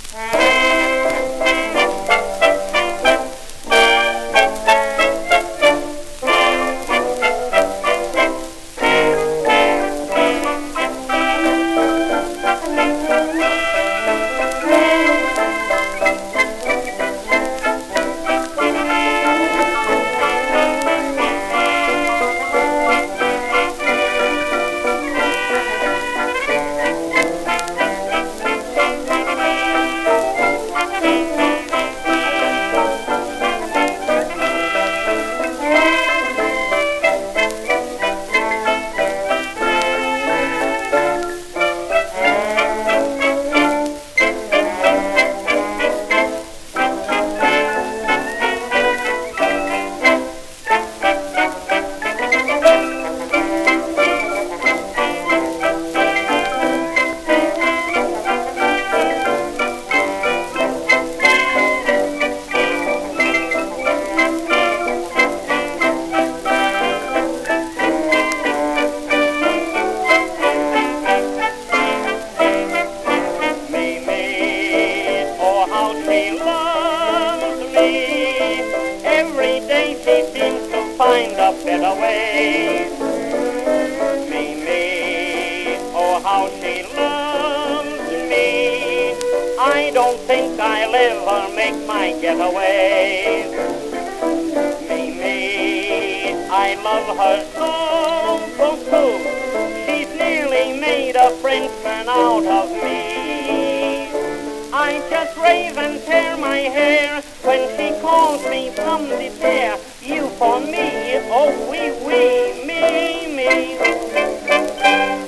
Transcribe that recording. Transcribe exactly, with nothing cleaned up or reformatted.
Find a better way. Mimi, oh how she loves me. I don't think I'll ever make my getaway. Mimi, I love her so, so, so. She's nearly made a Frenchman out of me. I just rave and tear my hair when she calls me from the pair. You for me, oh, oui, oui, me, me.